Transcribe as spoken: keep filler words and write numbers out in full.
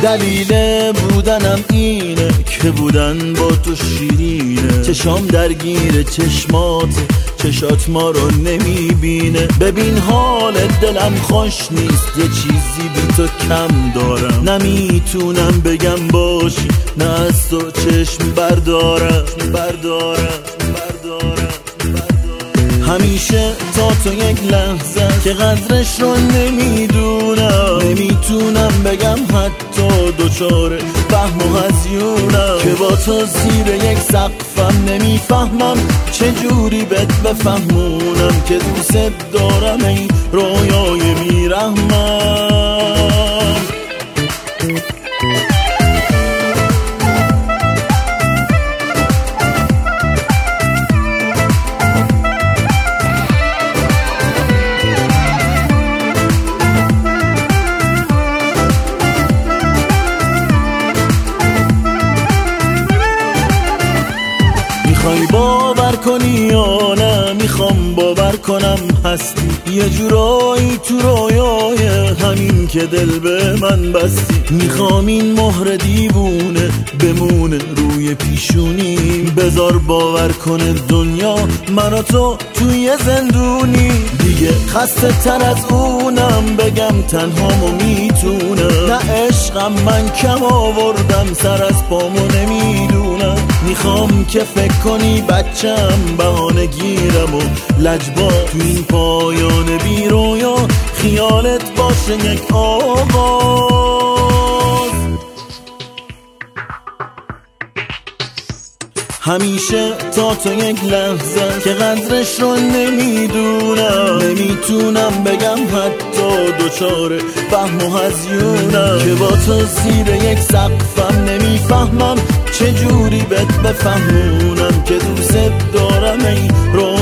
دلیل بودنم اینه که بودن با تو شیرینه. چشام درگیر چشمات، چشات ما رو نمیبینه. ببین حال دلم خوش نیست، یه چیزی بی تو کم دارم. نمیتونم بگم باشی، نه از تو چشم بردارم بردارم بردارم همیشه تا تو یک لحظه که قدرش رو نمیدونم. نمیتونم بگم حتی دوچاره فهم و هزیونم که با تو زیر یک سقفم. نمیفهمم چجوری بهت بفهمونم که دوست دارم ای رویای بیرحمم. میخوای باور کنی یا نه؟ میخوام باور کنم هستی یه جورایی تو رویای همین که دل به من بستی. میخوام این مهر دیوونه بمونه روی پیشونی. بذار باور کنه دنیا من و تو توی زندونی. دیگه خسته تر از اونم بگم تنهامو میتونم. نه عشقم من کم آوردم، سر از پامو نمیدونم. میخوام که فکر کنی بچم بهانه گیرم و لجبا تو این پایان بی رویا خیالت باشه یک آواز. همیشه تا تو یک لحظه که قدرش رو نمیدونم. نمیتونم بگم حتی دوچاره فهم و هزیونم که با تو زیر یک سقفم. نمیفهمم چجوری بهت بفهمونم که دوست دارم ای رو